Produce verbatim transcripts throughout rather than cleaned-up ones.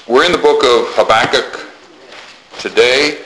We're in the book of Habakkuk today.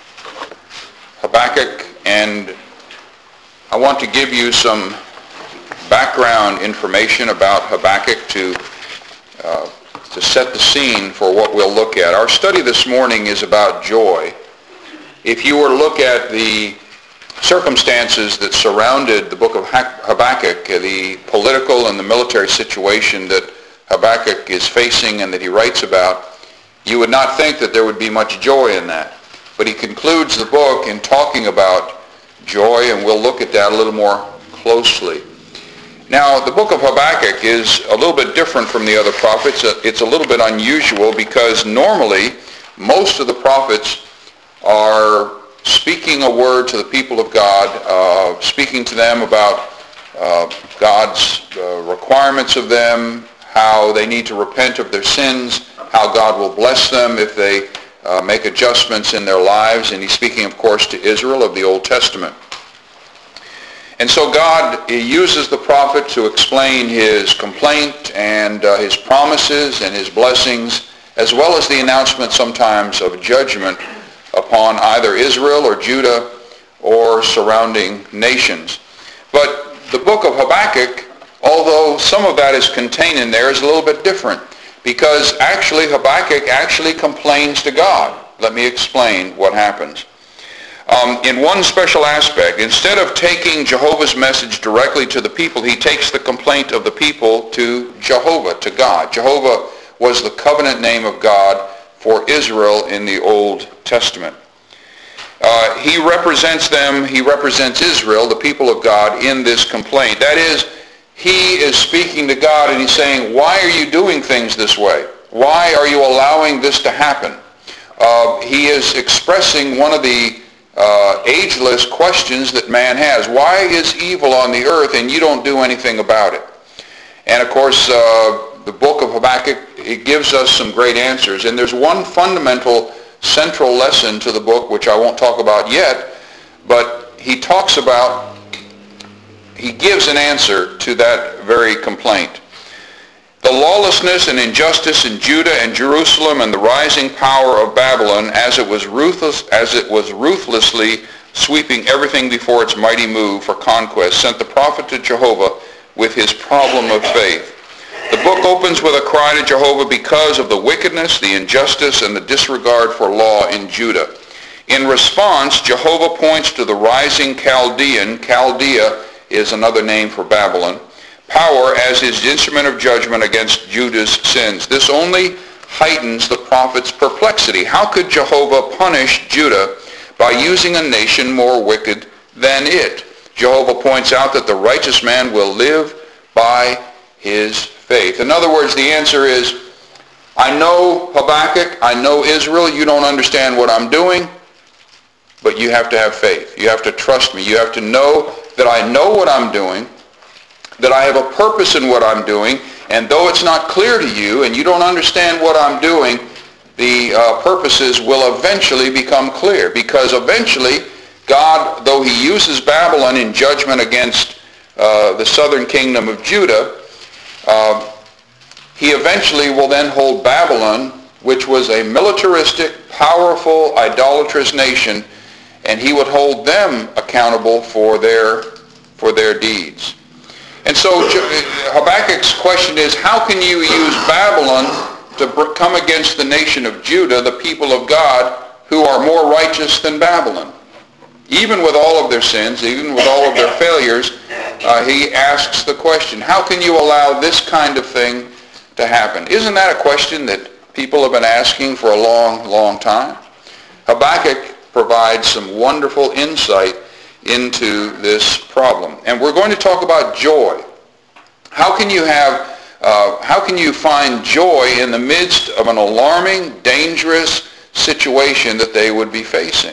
Habakkuk, and I want to give you some background information about Habakkuk to uh, to set the scene for what we'll look at. Our study this morning is about joy. If you were to look at the circumstances that surrounded the book of Habakkuk, the political and the military situation that Habakkuk is facing and that he writes about, you would not think that there would be much joy in that. But he concludes the book in talking about joy, and we'll look at that a little more closely. Now, the book of Habakkuk is a little bit different from the other prophets. It's a little bit unusual because normally most of the prophets are speaking a word to the people of God, uh, speaking to them about uh, God's uh, requirements of them, how they need to repent of their sins, how God will bless them if they uh, make adjustments in their lives. And he's speaking, of course, to Israel of the Old Testament. And so God uses the prophet to explain his complaint and uh, his promises and his blessings, as well as the announcement sometimes of judgment upon either Israel or Judah or surrounding nations. But the book of Habakkuk, although some of that is contained in there, is a little bit different, because actually Habakkuk actually complains to God. Let me explain what happens. Um, in one special aspect, instead of taking Jehovah's message directly to the people, he takes the complaint of the people to Jehovah, to God. Jehovah was the covenant name of God for Israel in the Old Testament. Uh, he represents them, he represents Israel, the people of God, in this complaint. That is, he is speaking to God and he's saying, why are you doing things this way? Why are you allowing this to happen? Uh, he is expressing one of the uh, ageless questions that man has. Why is evil on the earth and you don't do anything about it? And of course, uh, the book of Habakkuk, it gives us some great answers. And there's one fundamental central lesson to the book, which I won't talk about yet, but he talks about, he gives an answer to that very complaint. The lawlessness and injustice in Judah and Jerusalem and the rising power of Babylon, as it was ruthless, as it was ruthlessly sweeping everything before its mighty move for conquest, sent the prophet to Jehovah with his problem of faith. The book opens with a cry to Jehovah because of the wickedness, the injustice, and the disregard for law in Judah. In response, Jehovah points to the rising Chaldean, Chaldea is another name for Babylon, power as his instrument of judgment against Judah's sins. This only heightens the prophet's perplexity. How could Jehovah punish Judah by using a nation more wicked than it? Jehovah points out that the righteous man will live by his faith. In other words, the answer is, I know Habakkuk, I know Israel, you don't understand what I'm doing, but you have to have faith. You have to trust me. You have to know that I know what I'm doing, that I have a purpose in what I'm doing, and though it's not clear to you and you don't understand what I'm doing, the uh, purposes will eventually become clear, because eventually God, though he uses Babylon in judgment against uh, the southern kingdom of Judah, Uh, he eventually will then hold Babylon, which was a militaristic, powerful, idolatrous nation, and he would hold them accountable for their, for their deeds. And so Habakkuk's question is, how can you use Babylon to come against the nation of Judah, the people of God, who are more righteous than Babylon? Even with all of their sins, even with all of their failures, uh, he asks the question, how can you allow this kind of thing to happen? Isn't that a question that people have been asking for a long, long time? Habakkuk provides some wonderful insight into this problem. And we're going to talk about joy. How can you have, uh, how can you find joy in the midst of an alarming, dangerous situation that they would be facing?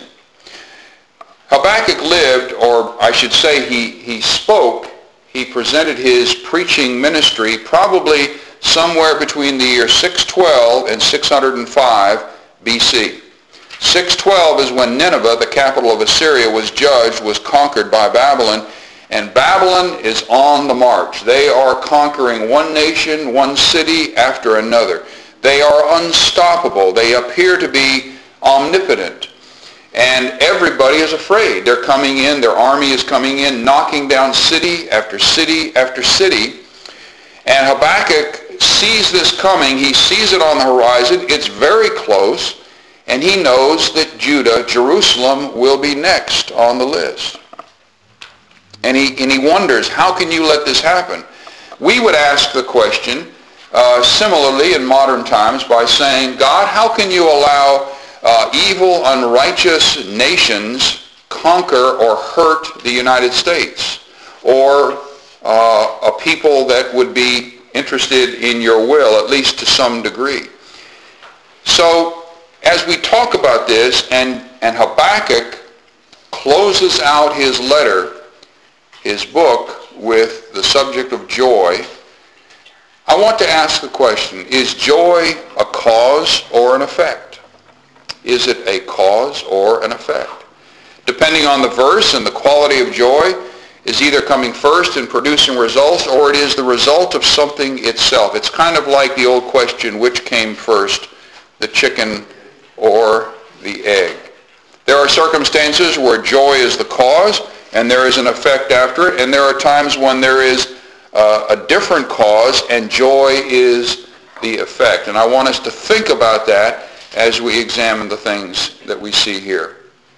Habakkuk lived, or I should say he, he spoke, he presented his preaching ministry probably somewhere between the year six twelve and six oh five B C. six twelve is when Nineveh, the capital of Assyria, was judged, was conquered by Babylon, and Babylon is on the march. They are conquering one nation, one city after another. They are unstoppable. They appear to be omnipotent. And everybody is afraid. They're coming in, their army is coming in, knocking down city after city after city. And Habakkuk sees this coming. He sees it on the horizon. It's very close. And he knows that Judah, Jerusalem, will be next on the list. And he, and he wonders, how can you let this happen? We would ask the question, uh, similarly in modern times, by saying, God, how can you allow uh, evil, unrighteous nations conquer or hurt the United States? Or uh, a people that would be interested in your will, at least to some degree. So, as we talk about this, and, and Habakkuk closes out his letter, his book, with the subject of joy, I want to ask the question, is joy a cause or an effect? Is it a cause or an effect? Depending on the verse and the quality of joy, is either coming first and producing results, or it is the result of something itself. It's kind of like the old question, which came first, the chicken or the egg? There are circumstances where joy is the cause and there is an effect after it, and there are times when there is uh, a different cause and joy is the effect. And I want us to think about that as we examine the things that we see here.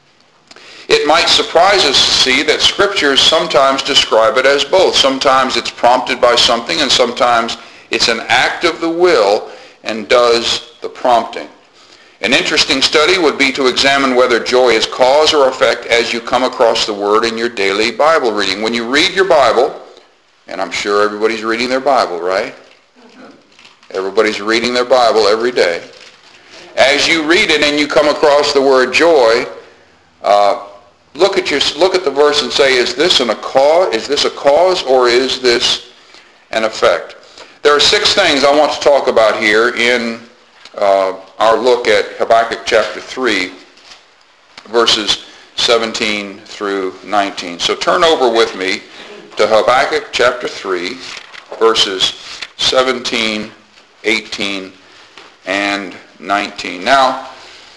It might surprise us to see that scriptures sometimes describe it as both. Sometimes it's prompted by something, and sometimes it's an act of the will and does the prompting. An interesting study would be to examine whether joy is cause or effect as you come across the word in your daily Bible reading. When you read your Bible, and I'm sure everybody's reading their Bible, right? Everybody's reading their Bible every day. As you read it and you come across the word joy, uh, look at your look at the verse and say, is this an, a cause? Is this a cause or is this an effect? There are six things I want to talk about here in uh, our look at Habakkuk chapter three, verses seventeen through nineteen. So turn over with me to Habakkuk chapter three, verses seventeen, eighteen, and nineteen. Now,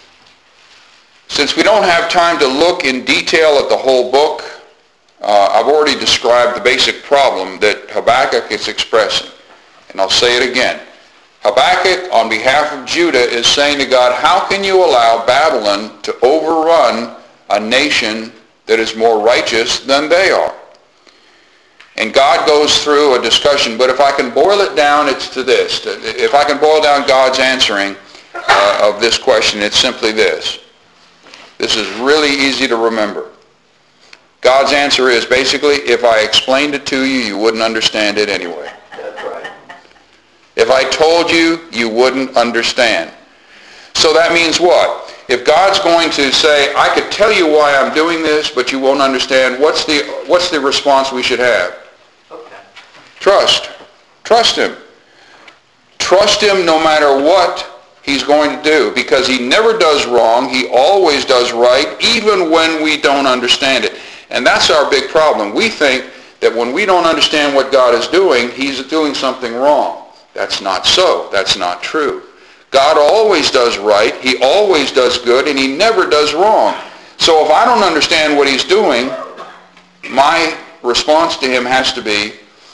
since we don't have time to look in detail at the whole book, uh, I've already described the basic problem that Habakkuk is expressing. And I'll say it again. Habakkuk, on behalf of Judah, is saying to God, how can you allow Babylon to overrun a nation that is more righteous than they are? And God goes through a discussion, but if I can boil it down, it's to this. If I can boil down God's answering uh, of this question, it's simply this. This is really easy to remember. God's answer is basically, if I explained it to you, you wouldn't understand it anyway. That's right. If I told you, you wouldn't understand. So that means what? If God's going to say, I could tell you why I'm doing this, but you won't understand, what's the, what's the response we should have? Okay. Trust. Trust him. Trust him no matter what he's going to do, because he never does wrong. He always does right, even when we don't understand it. And that's our big problem. We think that when we don't understand what God is doing, he's doing something wrong. That's not so. That's not true. God always does right. He always does good, and he never does wrong. So if I don't understand what he's doing, my response to him has to be,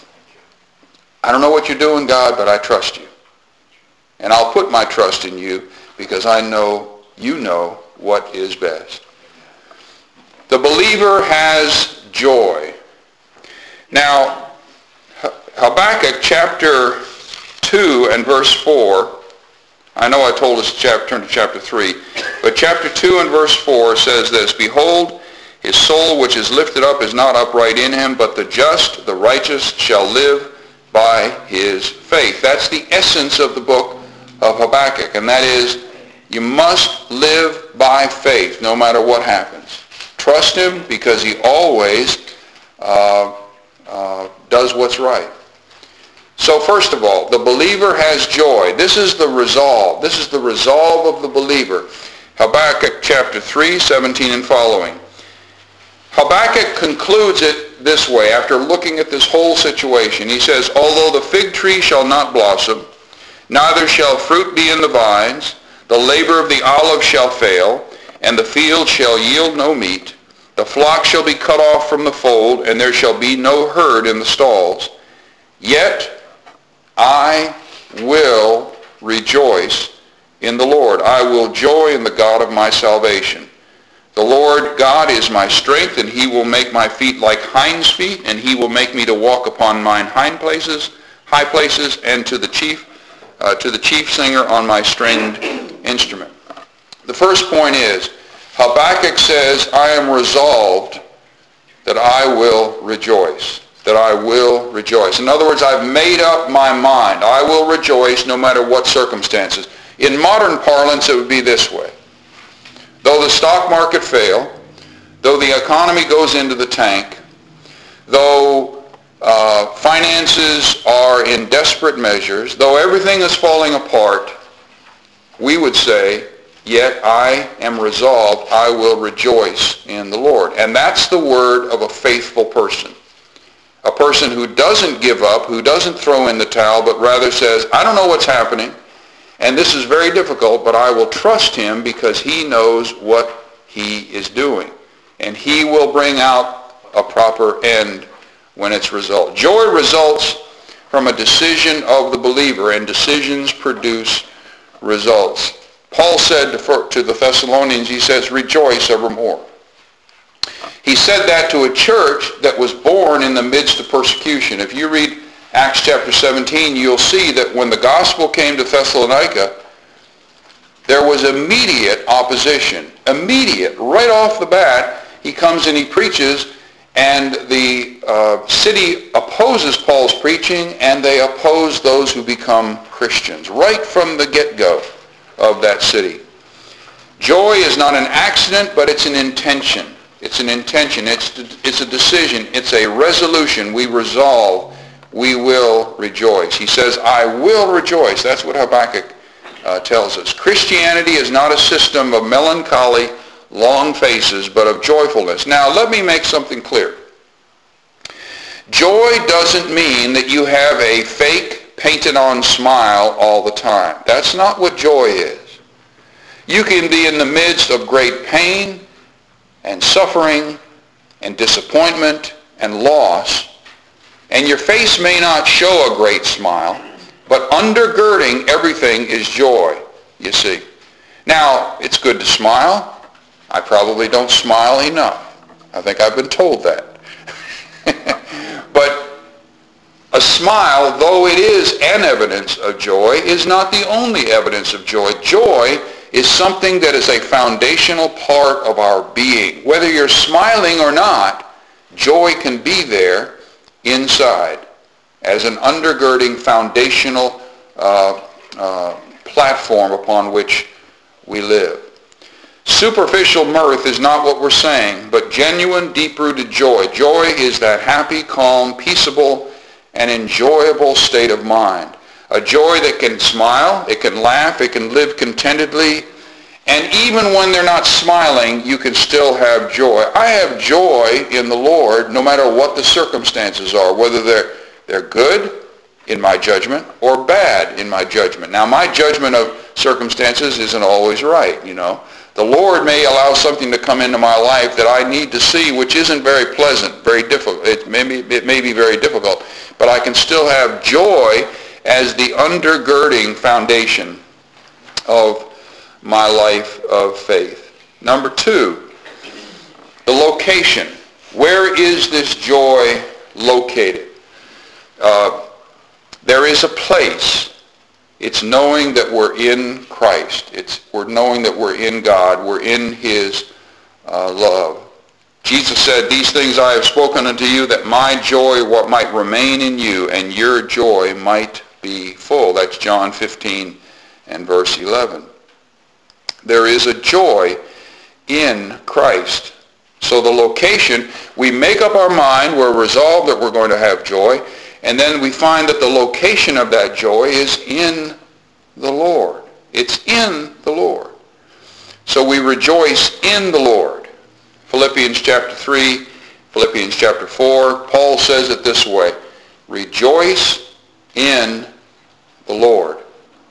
I don't know what you're doing, God, but I trust you. And I'll put my trust in you because I know you know what is best. The believer has joy. Now, Habakkuk chapter two and verse four, I know I told us to chapter, turn to chapter three, but chapter two and verse four says this, Behold, his soul which is lifted up is not upright in him, but the just, the righteous, shall live by his faith. That's the essence of the book of Habakkuk, and that is, you must live by faith no matter what happens. Trust him because he always uh, uh, does what's right. So first of all, the believer has joy. This is the resolve. This is the resolve of the believer. Habakkuk chapter three, seventeen and following. Habakkuk concludes it this way after looking at this whole situation. He says, Although the fig tree shall not blossom, Neither shall fruit be in the vines, the labor of the olive shall fail, and the field shall yield no meat. The flock shall be cut off from the fold, and there shall be no herd in the stalls. Yet I will rejoice in the Lord. I will joy in the God of my salvation. The Lord God is my strength, and he will make my feet like hinds' feet, and he will make me to walk upon mine hind places, high places, and to the chief, uh, to the chief singer on my stringed instrument. The first point is, Habakkuk says, I am resolved that I will rejoice, that I will rejoice. In other words, I've made up my mind. I will rejoice no matter what circumstances. In modern parlance, it would be this way. Though the stock market fail, though the economy goes into the tank, though uh, finances are in desperate measures, though everything is falling apart, we would say, yet I am resolved, I will rejoice in the Lord. And that's the word of a faithful person. A person who doesn't give up, who doesn't throw in the towel, but rather says, I don't know what's happening, and this is very difficult, but I will trust him because he knows what he is doing. And he will bring out a proper end when it's result. Joy results from a decision of the believer, and decisions produce results. Paul said to the Thessalonians, he says, rejoice evermore. He said that to a church that was born in the midst of persecution. If you read Acts chapter seventeen, you'll see that when the gospel came to Thessalonica, there was immediate opposition. Immediate, right off the bat, he comes and he preaches, and the uh, city opposes Paul's preaching, and they oppose those who become Christians, right from the get-go of that city. Joy is not an accident, but it's an intention. It's an intention. It's, it's a decision. It's a resolution. We resolve. We will rejoice. He says, I will rejoice. That's what Habakkuk uh, tells us. Christianity is not a system of melancholy, long faces, but of joyfulness. Now, let me make something clear. Joy doesn't mean that you have a fake, painted-on smile all the time. That's not what joy is. You can be in the midst of great pain and suffering and disappointment and loss, and your face may not show a great smile, but undergirding everything is joy, you see. Now, it's good to smile. I probably don't smile enough. I think I've been told that. But a smile, though it is an evidence of joy, is not the only evidence of joy. Joy is something that is a foundational part of our being. Whether you're smiling or not, joy can be there inside as an undergirding foundational uh, uh, platform upon which we live. Superficial mirth is not what we're saying, but genuine, deep-rooted joy. Joy is that happy, calm, peaceable, and enjoyable state of mind. A joy that can smile, it can laugh, it can live contentedly, and even when they're not smiling, you can still have joy. I have joy in the Lord no matter what the circumstances are, whether they're, they're good in my judgment or bad in my judgment. Now, my judgment of circumstances isn't always right, you know. The Lord may allow something to come into my life that I need to see, which isn't very pleasant, very difficult. It may be, it may be very difficult, but I can still have joy as the undergirding foundation of my life of faith. Number two, the location. Where is this joy located? Uh, there is a place. It's knowing that we're in Christ. It's we're knowing that we're in God. We're in his uh, love. Jesus said, these things I have spoken unto you, that my joy what might remain in you, and your joy might be full. That's John fifteen and verse eleven. There is a joy in Christ. So the location, we make up our mind, we're resolved that we're going to have joy, and then we find that the location of that joy is in the Lord. It's in the Lord. So we rejoice in the Lord. Philippians chapter three, Philippians chapter four, Paul says it this way, rejoice in the Lord.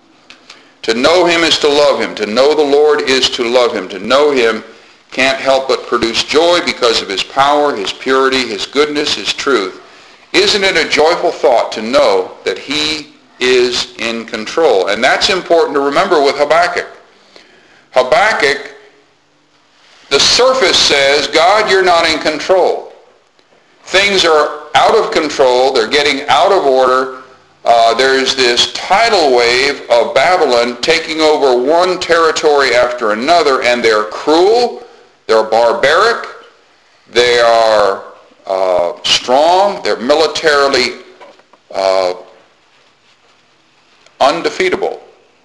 To know him is to love him. To know the Lord is to love him. To know him can't help but produce joy because of his power, his purity, his goodness, his truth. Isn't it a joyful thought to know that he is in control? And that's important to remember with Habakkuk. Habakkuk, the surface says, God, you're not in control. Things are out of control. They're getting out of order. Uh, there's this tidal wave of Babylon taking over one territory after another, and they're cruel, they're barbaric, they are uh, strong, they're militarily uh, undefeatable.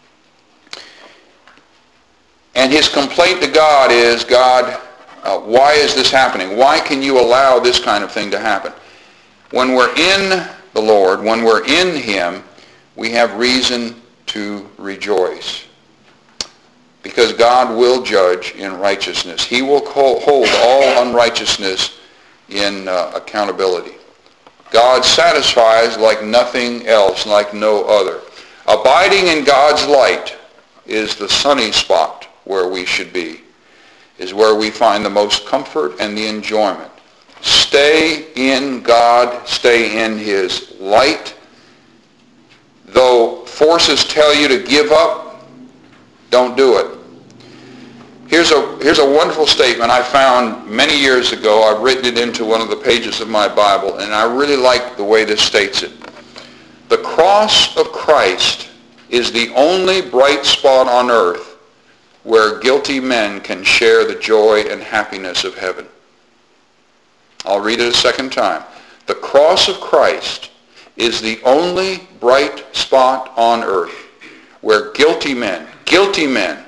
And his complaint to God is, God, uh, why is this happening? Why can you allow this kind of thing to happen? When we're in the Lord, when we're in him, we have reason to rejoice. Because God will judge in righteousness. He will hold all unrighteousness in uh, accountability. God satisfies like nothing else, like no other. Abiding in God's light is the sunny spot where we should be, is where we find the most comfort and the enjoyment. Stay in God, stay in his light. Though forces tell you to give up, don't do it. Here's a, here's a wonderful statement I found many years ago. I've written it into one of the pages of my Bible, and I really like the way this states it. The cross of Christ is the only bright spot on earth where guilty men can share the joy and happiness of heaven. I'll read it a second time. The cross of Christ is the only bright spot on earth where guilty men, guilty men,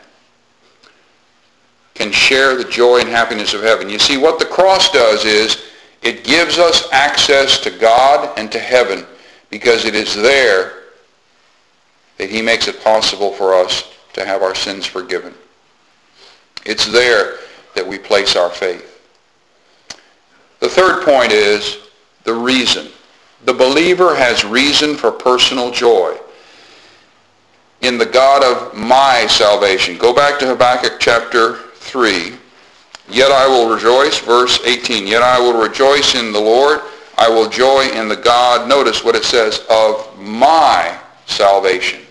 can share the joy and happiness of heaven. You see, what the cross does is it gives us access to God and to heaven because it is there that he makes it possible for us to have our sins forgiven. It's there that we place our faith. The third point is the reason. The believer has reason for personal joy in the God of my salvation. Go back to Habakkuk chapter three. Yet I will rejoice, verse eighteen. Yet I will rejoice in the Lord. I will joy in the God, notice what it says, of my salvation.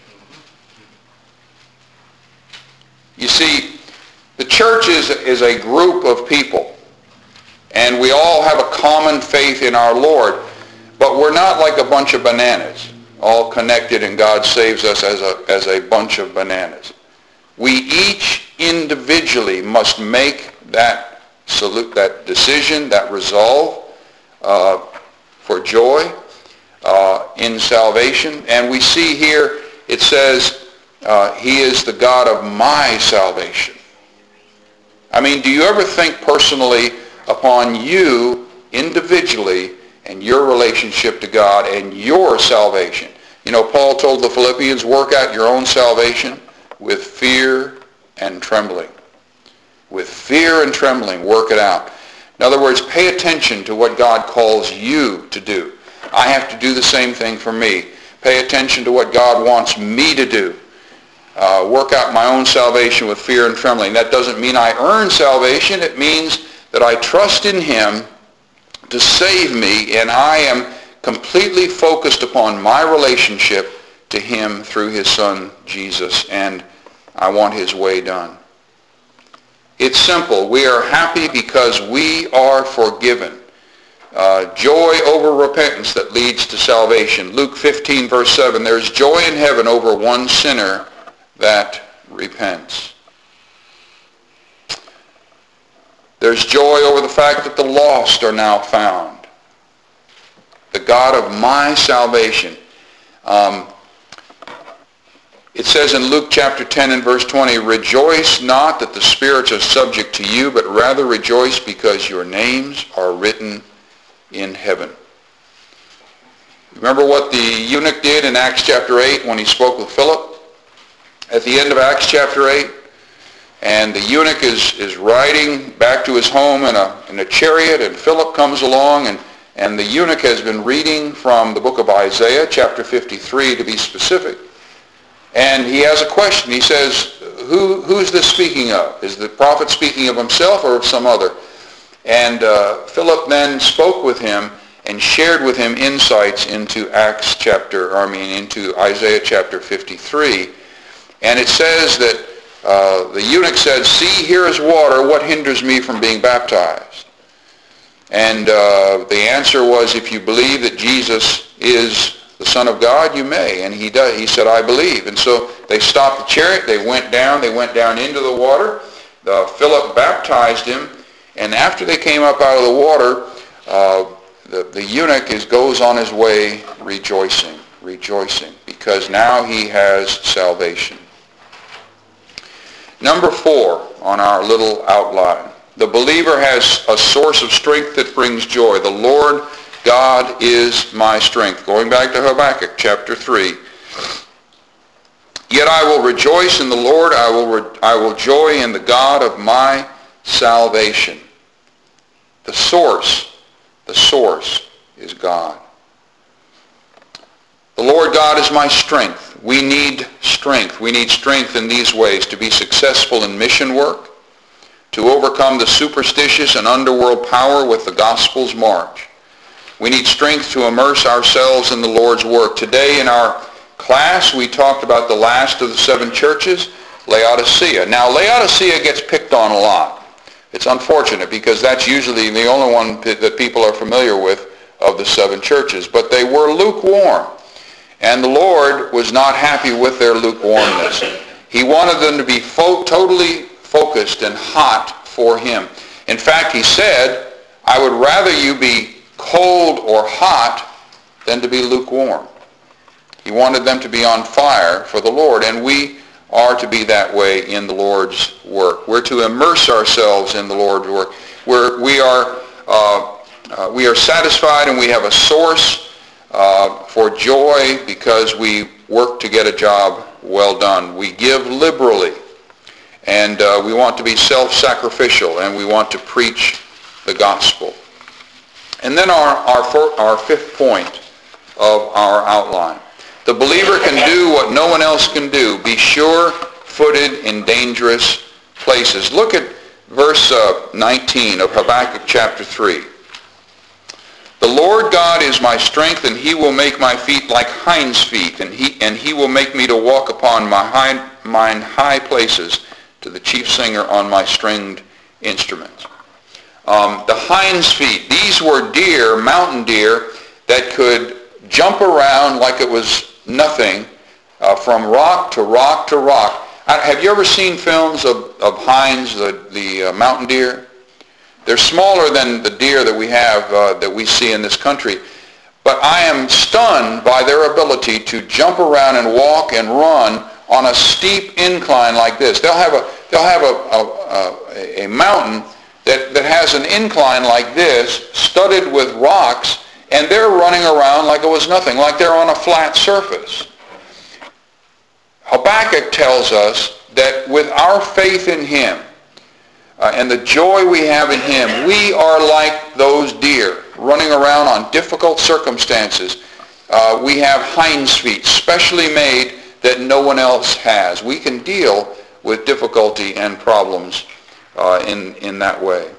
You see, the church is, is a group of people. And we all have a common faith in our Lord. But we're not like a bunch of bananas, all connected, and God saves us as a, as a bunch of bananas. We each individually must make that salute, that decision, that resolve uh, for joy uh, in salvation. And we see here, it says, uh, he is the God of my salvation. I mean, do you ever think personally upon you individually and your relationship to God and your salvation? You know, Paul told the Philippians, work out your own salvation with fear and trembling. With fear and trembling, work it out. In other words, pay attention to what God calls you to do. I have to do the same thing for me. Pay attention to what God wants me to do. Uh, work out my own salvation with fear and trembling. That doesn't mean I earn salvation. It means that I trust in him to save me, and I am completely focused upon my relationship to him through his son, Jesus, and I want his way done. It's simple. We are happy because we are forgiven. Uh, joy over repentance that leads to salvation. Luke fifteen, verse seven, there's joy in heaven over one sinner that repents. There's joy over the fact that the lost are now found. The God of my salvation. Um, it says in Luke chapter ten and verse twenty, rejoice not that the spirits are subject to you, but rather rejoice because your names are written in heaven. Remember what the eunuch did in Acts chapter eight when he spoke with Philip? At the end of Acts chapter eight, and the eunuch is, is riding back to his home in a, in a chariot, and Philip comes along, and, and the eunuch has been reading from the book of Isaiah, chapter fifty-three to be specific. And he has a question. He says, Who, who's this speaking of? Is the prophet speaking of himself or of some other? And uh, Philip then spoke with him and shared with him insights into Acts chapter, or I mean into Isaiah chapter fifty-three. And it says that uh, the eunuch said, "See, here is water. What hinders me from being baptized?" And uh, the answer was, "If you believe that Jesus is the Son of God, you may." And he does. He said, "I believe." And so they stopped the chariot. They went down. They went down into the water. Uh, Philip baptized him. And after they came up out of the water, uh, the, the eunuch is, goes on his way rejoicing, rejoicing, because now he has salvation. Number four on our little outline. The believer has a source of strength that brings joy. The Lord God is my strength. Going back to Habakkuk chapter three. Yet I will rejoice in the Lord. I will, re- I will joy in the God of my salvation. The source, the source is God. The Lord God is my strength. We need strength. We need strength in these ways to be successful in mission work, to overcome the superstitious and underworld power with the gospel's march. We need strength to immerse ourselves in the Lord's work. Today in our class, we talked about the last of the seven churches, Laodicea. Now, Laodicea gets picked on a lot. It's unfortunate because that's usually the only one that people are familiar with of the seven churches. But they were lukewarm. And the Lord was not happy with their lukewarmness. He wanted them to be fo- totally focused and hot for him. In fact, he said, "I would rather you be cold or hot than to be lukewarm." He wanted them to be on fire for the Lord, and we are to be that way in the Lord's work. We're to immerse ourselves in the Lord's work. We're, we are uh, uh, we are satisfied and we have a source uh, for joy because we work to get a job well done. We give liberally, and uh, we want to be self-sacrificial, and we want to preach the gospel. And then our, our, our fifth point of our outline. The believer can do what no one else can do, be sure-footed in dangerous places. Look at verse uh, nineteen of Habakkuk chapter three. "The Lord God is my strength, and he will make my feet like hinds' feet, and he, and he will make me to walk upon my high, mine high places, to the chief singer on my stringed instruments." Um, the hinds' feet, these were deer, mountain deer, that could jump around like it was nothing, uh, from rock to rock to rock. Uh, have you ever seen films of, of hinds, the, the uh, mountain deer? They're smaller than the deer that we have, uh, that we see in this country. But I am stunned by their ability to jump around and walk and run on a steep incline like this. They'll have a, they'll have a, a, a mountain that, that has an incline like this, studded with rocks, and they're running around like it was nothing, like they're on a flat surface. Habakkuk tells us that with our faith in him uh, and the joy we have in him, we are like those deer running around on difficult circumstances. Uh, we have hinds feet, specially made that no one else has. We can deal with difficulty and problems uh, in, in that way.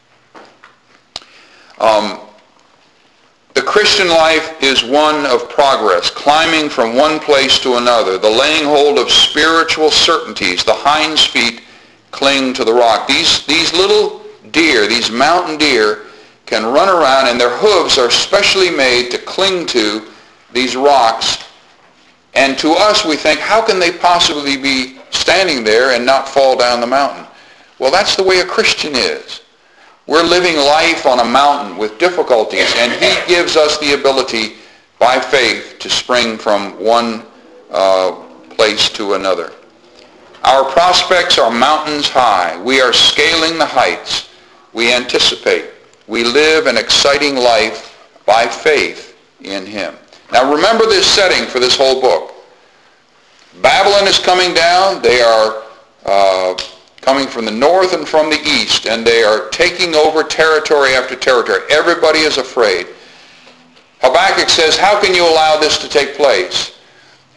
Um, The Christian life is one of progress, climbing from one place to another, the laying hold of spiritual certainties. The hinds feet cling to the rock. These, these little deer, these mountain deer, can run around, and their hooves are specially made to cling to these rocks. And to us, we think, how can they possibly be standing there and not fall down the mountain? Well, that's the way a Christian is. We're living life on a mountain with difficulties, and he gives us the ability by faith to spring from one uh, place to another. Our prospects are mountains high. We are scaling the heights. We anticipate. We live an exciting life by faith in him. Now remember this setting for this whole book. Babylon is coming down. They are uh, coming from the north and from the east, and they are taking over territory after territory. Everybody is afraid. Habakkuk says, how can you allow this to take place?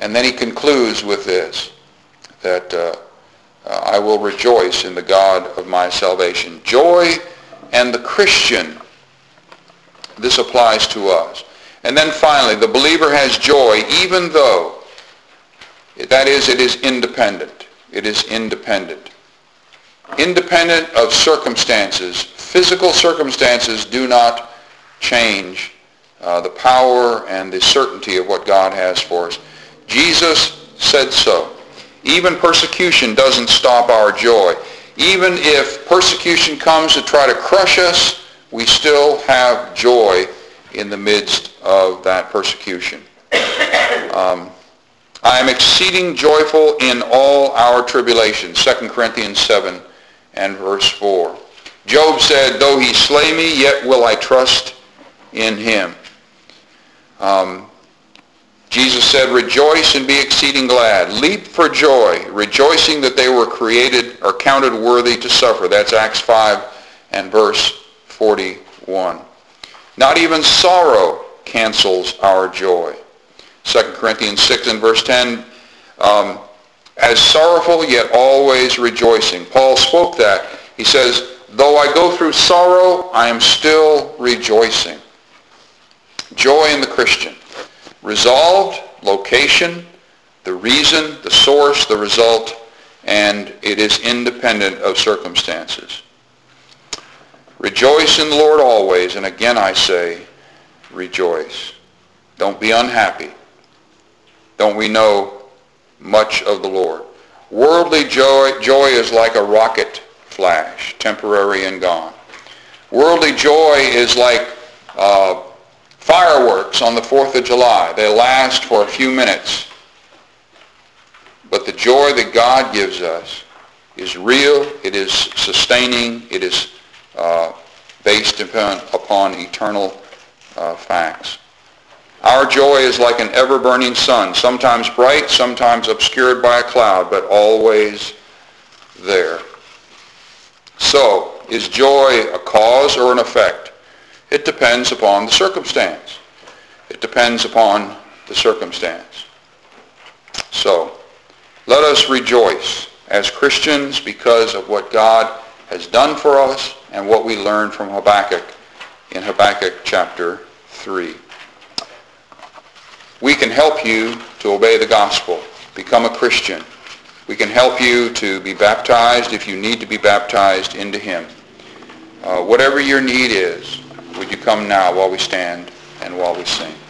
And then he concludes with this, that uh, uh, I will rejoice in the God of my salvation. Joy and the Christian, this applies to us. And then finally, the believer has joy even though, that is, it is independent. It is independent. Independent of circumstances. Physical circumstances do not change uh, the power and the certainty of what God has for us. Jesus said so. Even persecution doesn't stop our joy. Even if persecution comes to try to crush us, we still have joy in the midst of that persecution. Um, I am exceeding joyful in all our tribulations, Second Corinthians seven and verse four. Job said, though he slay me, yet will I trust in him. Um, Jesus said, rejoice and be exceeding glad. Leap for joy, rejoicing that they were created or counted worthy to suffer. That's Acts five and verse forty-one. Not even sorrow cancels our joy. Second Corinthians six and verse ten, um, as sorrowful yet always rejoicing. Paul spoke that. He says, though I go through sorrow, I am still rejoicing. Joy in the Christian. Resolved, location, the reason, the source, the result, and it is independent of circumstances. Rejoice in the Lord always, and again I say, rejoice. Don't be unhappy. Don't we know much of the Lord? Worldly joy, joy is like a rocket flash, temporary and gone. Worldly joy is like uh, fireworks on the fourth of July. They last for a few minutes. But the joy that God gives us is real, it is sustaining, it is uh, based upon, upon eternal uh, facts. Our joy is like an ever-burning sun, sometimes bright, sometimes obscured by a cloud, but always there. So, is joy a cause or an effect? It depends upon the circumstance. It depends upon the circumstance. So, let us rejoice as Christians because of what God has done for us and what we learned from Habakkuk in Habakkuk chapter three. We can help you to obey the gospel, become a Christian. We can help you to be baptized if you need to be baptized into him. Uh, whatever your need is, would you come now while we stand and while we sing?